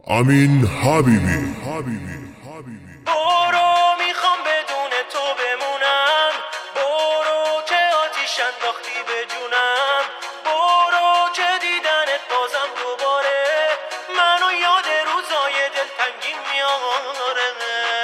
امین حبیبی. برو میخوام بدون تو بمونم، برو که آتیش انداختی به جونم، برو که دیدنت بازم دوباره منو یاد روزای دلتنگی میاره.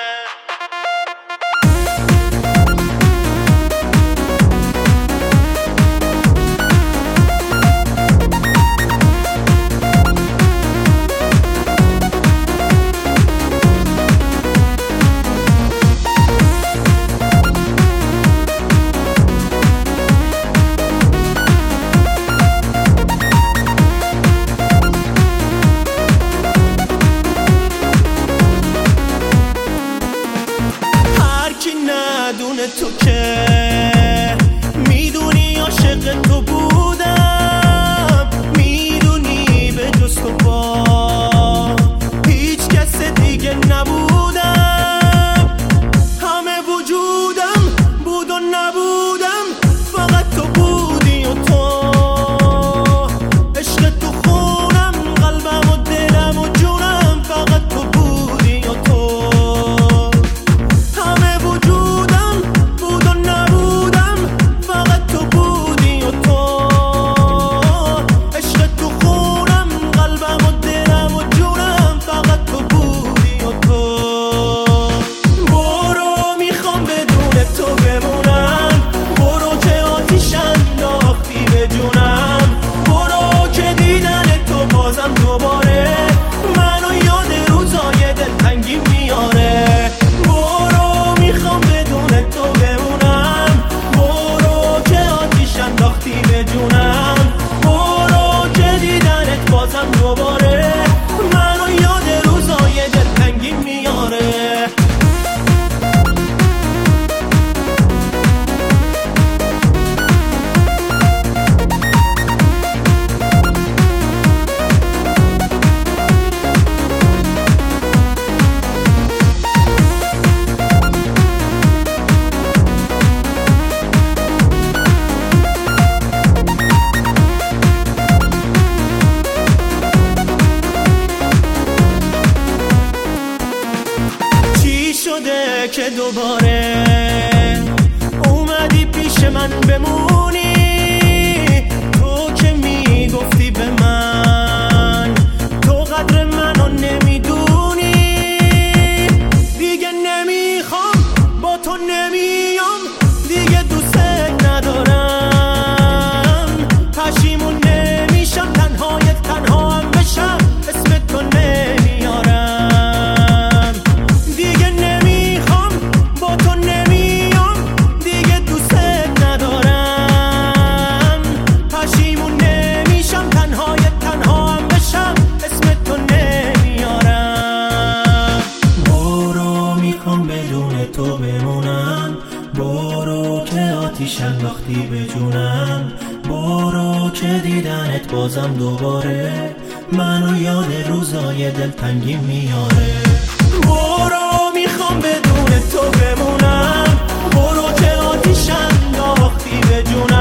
ندونه تو که میدونی عاشق تو بودم، میدونی به جز تو با هیچ کس دیگه نبودم، همه وجودم بود و نبودم فقط تو بودی و تو، عشق تو خونم قلبم و دلم و جونم فقط تو بودی و تو، دوباره منو یاد روزای دلتنگی میاره. برو میخوام بدون تو بمونم، برو که آتیش انداختی به جونم، برو که دیدنت بازم دوباره منو یاد روزای دلتنگی میاره. شده که دوباره اومدی پیش من بمونی، تو که میگفتی به من تو قدر منو نمیدونی، دیگه نمیخوام با تو نمیام، دیگه دوست ندارم، پشیمون نمیشم تنهایت تنها هم بشم اسم تو نمیارم، دیگه نمیخوام با تو نمیام، دیگه دوست ندارم، پشیمون نمیشم تنهایت تنها هم بشم اسم تو نمیارم. برو میخوام بدون تو بمونم، برو که آتیش انداختی به جونم، برو که دیدنت بازم دوباره منو یاد روزای دلتنگی میاره. برو میخوام بدون تو بمونم، برو که آتیش انداختی به جونم.